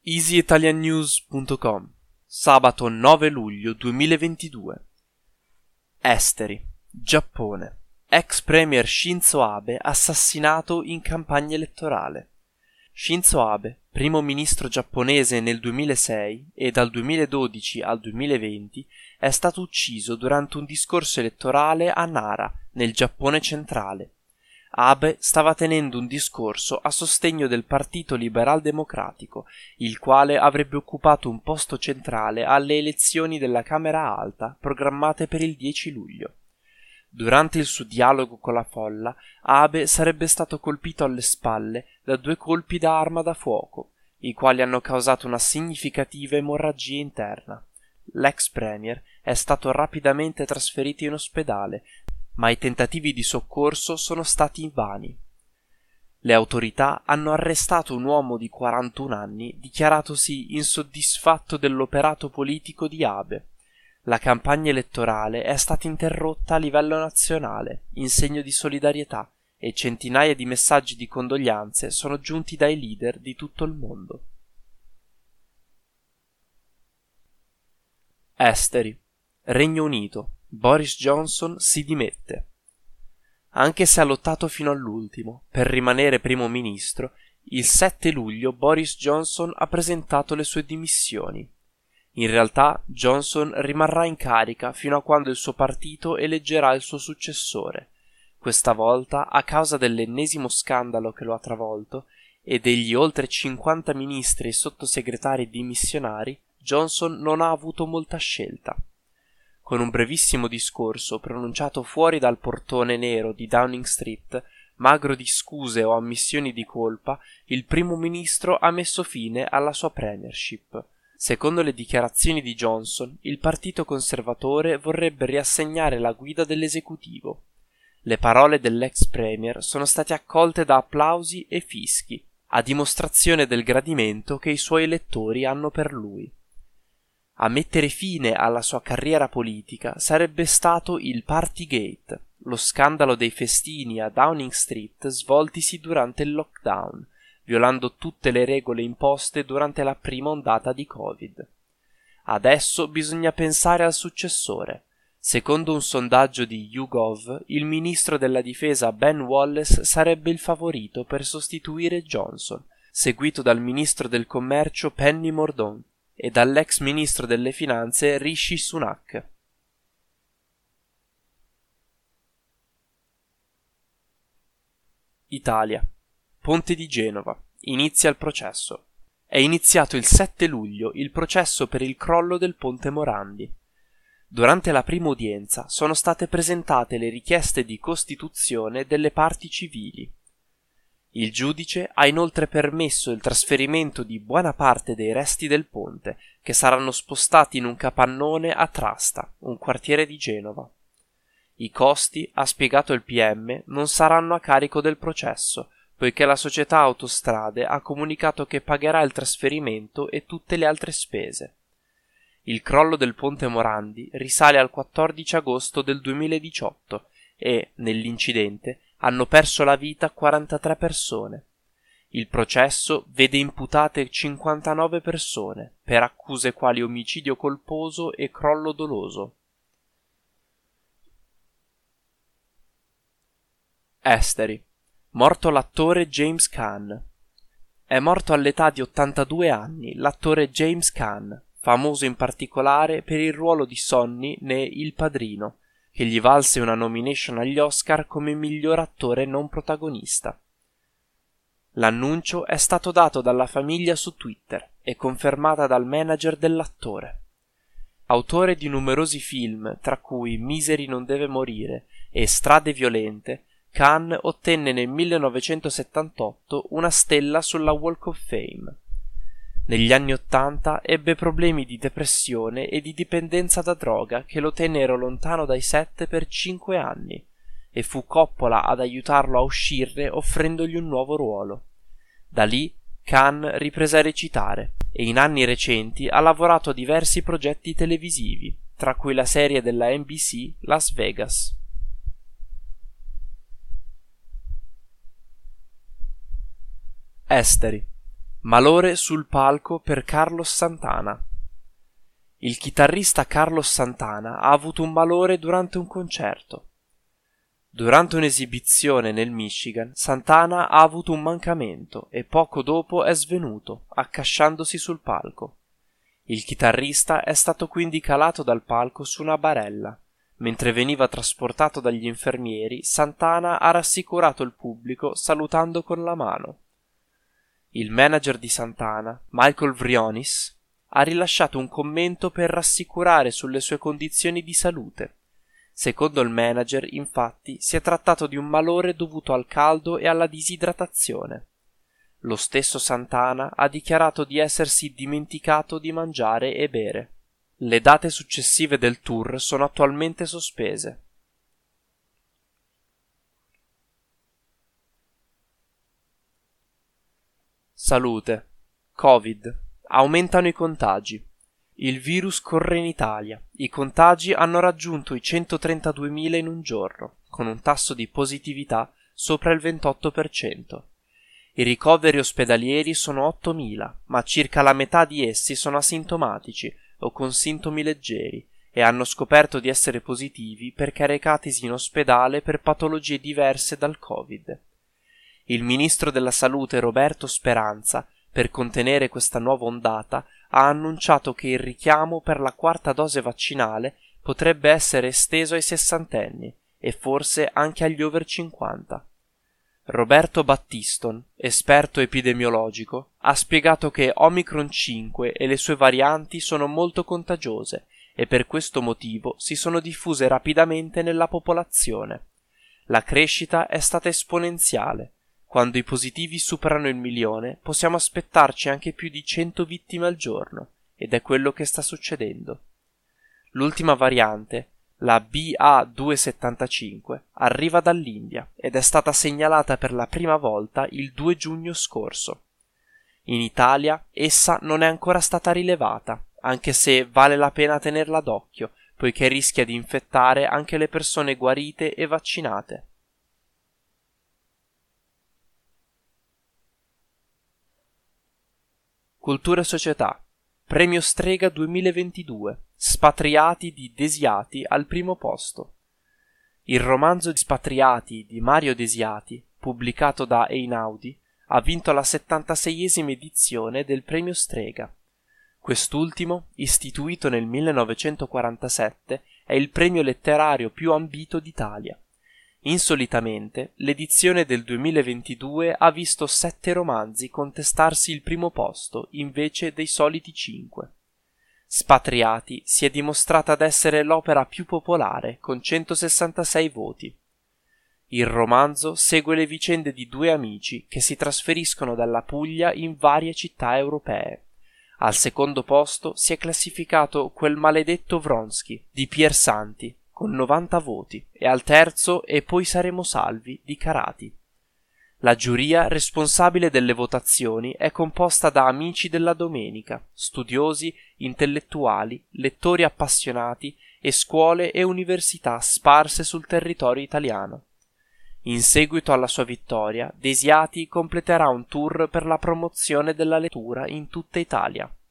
EasyItalianNews.com Sabato 9 luglio 2022. Esteri, Giappone. Ex premier Shinzo Abe assassinato in campagna elettorale. Shinzo Abe, primo ministro giapponese nel 2006 e dal 2012 al 2020, è stato ucciso durante un discorso elettorale a Nara, nel Giappone centrale. Abe stava tenendo un discorso a sostegno del Partito Liberal Democratico, il quale avrebbe occupato un posto centrale alle elezioni della Camera Alta programmate per il 10 luglio. Durante il suo dialogo con la folla, Abe sarebbe stato colpito alle spalle da 2 colpi da arma da fuoco, i quali hanno causato una significativa emorragia interna. L'ex premier è stato rapidamente trasferito in ospedale, ma i tentativi di soccorso sono stati vani. Le autorità hanno arrestato un uomo di 41 anni dichiaratosi insoddisfatto dell'operato politico di Abe. La campagna elettorale è stata interrotta a livello nazionale in segno di solidarietà e centinaia di messaggi di condoglianze sono giunti dai leader di tutto il mondo. Esteri, Regno Unito. Boris Johnson si dimette. Anche se ha lottato fino all'ultimo per rimanere primo ministro, il 7 luglio Boris Johnson ha presentato le sue dimissioni. In realtà Johnson rimarrà in carica fino a quando il suo partito eleggerà il suo successore. Questa volta, a causa dell'ennesimo scandalo che lo ha travolto e degli oltre 50 ministri e sottosegretari dimissionari, Johnson non ha avuto molta scelta. Con un brevissimo discorso pronunciato fuori dal portone nero di Downing Street, magro di scuse o ammissioni di colpa, il primo ministro ha messo fine alla sua premiership. Secondo le dichiarazioni di Johnson, il partito conservatore vorrebbe riassegnare la guida dell'esecutivo. Le parole dell'ex premier sono state accolte da applausi e fischi, a dimostrazione del gradimento che i suoi elettori hanno per lui. A mettere fine alla sua carriera politica sarebbe stato il Partygate, lo scandalo dei festini a Downing Street svoltisi durante il lockdown, violando tutte le regole imposte durante la prima ondata di Covid. Adesso bisogna pensare al successore. Secondo un sondaggio di YouGov, il ministro della difesa Ben Wallace sarebbe il favorito per sostituire Johnson, seguito dal ministro del commercio Penny Mordaunt e dall'ex ministro delle finanze Rishi Sunak. Italia. Ponte di Genova. Inizia il processo. È iniziato il 7 luglio il processo per il crollo del ponte Morandi. Durante la prima udienza sono state presentate le richieste di costituzione delle parti civili. Il giudice ha inoltre permesso il trasferimento di buona parte dei resti del ponte, che saranno spostati in un capannone a Trasta, un quartiere di Genova. I costi, ha spiegato il PM, non saranno a carico del processo, poiché la società Autostrade ha comunicato che pagherà il trasferimento e tutte le altre spese. Il crollo del ponte Morandi risale al 14 agosto del 2018 e, nell'incidente, hanno perso la vita 43 persone. Il processo vede imputate 59 persone per accuse quali omicidio colposo e crollo doloso. Esteri. Morto l'attore James Caan. È morto all'età di 82 anni l'attore James Caan, famoso in particolare per il ruolo di Sonny ne Il Padrino, che gli valse una nomination agli Oscar come miglior attore non protagonista. L'annuncio è stato dato dalla famiglia su Twitter e confermata dal manager dell'attore. Autore di numerosi film, tra cui Misery non deve morire e Strade violente, Caan ottenne nel 1978 una stella sulla Walk of Fame. Negli anni '80 ebbe problemi di depressione e di dipendenza da droga che lo tennero lontano dai set per 5 anni, e fu Coppola ad aiutarlo a uscirne offrendogli un nuovo ruolo. Da lì Caan riprese a recitare e in anni recenti ha lavorato a diversi progetti televisivi, tra cui la serie della NBC Las Vegas. Esteri. Malore sul palco per Carlos Santana. Il chitarrista Carlos Santana ha avuto un malore durante un concerto. Durante un'esibizione nel Michigan, Santana ha avuto un mancamento e poco dopo è svenuto, accasciandosi sul palco. Il chitarrista è stato quindi calato dal palco su una barella. Mentre veniva trasportato dagli infermieri, Santana ha rassicurato il pubblico salutando con la mano. Il manager di Santana, Michael Vrionis, ha rilasciato un commento per rassicurare sulle sue condizioni di salute. Secondo il manager, infatti, si è trattato di un malore dovuto al caldo e alla disidratazione. Lo stesso Santana ha dichiarato di essersi dimenticato di mangiare e bere. Le date successive del tour sono attualmente sospese. Salute. Covid. Aumentano i contagi. Il virus corre in Italia. I contagi hanno raggiunto i 132.000 in un giorno, con un tasso di positività sopra il 28%. I ricoveri ospedalieri sono 8.000, ma circa la metà di essi sono asintomatici o con sintomi leggeri e hanno scoperto di essere positivi perché recatisi in ospedale per patologie diverse dal Covid. Il ministro della Salute Roberto Speranza, per contenere questa nuova ondata, ha annunciato che il richiamo per la quarta dose vaccinale potrebbe essere esteso ai sessantenni e forse anche agli over 50. Roberto Battiston, esperto epidemiologico, ha spiegato che Omicron 5 e le sue varianti sono molto contagiose e per questo motivo si sono diffuse rapidamente nella popolazione. La crescita è stata esponenziale. Quando i positivi superano il 1.000.000 possiamo aspettarci anche più di 100 vittime al giorno, ed è quello che sta succedendo. L'ultima variante, la BA275, arriva dall'India ed è stata segnalata per la prima volta il 2 giugno scorso. In Italia essa non è ancora stata rilevata, anche se vale la pena tenerla d'occhio, poiché rischia di infettare anche le persone guarite e vaccinate. Cultura e società. Premio Strega 2022. Spatriati di Desiati al primo posto. Il romanzo Spatriati di Mario Desiati, pubblicato da Einaudi, ha vinto la 76esima edizione del Premio Strega. Quest'ultimo, istituito nel 1947, è il premio letterario più ambito d'Italia. Insolitamente, l'edizione del 2022 ha visto 7 romanzi contestarsi il primo posto invece dei soliti 5. Spatriati si è dimostrata ad essere l'opera più popolare, con 166 voti. Il romanzo segue le vicende di 2 amici che si trasferiscono dalla Puglia in varie città europee. Al secondo posto si è classificato Quel maledetto Vronsky di Pier Santi, con 90 voti, e al terzo E poi saremo salvi di Carati. La giuria responsabile delle votazioni è composta da amici della domenica, studiosi, intellettuali, lettori appassionati e scuole e università sparse sul territorio italiano. In seguito alla sua vittoria, Desiati completerà un tour per la promozione della lettura in tutta Italia.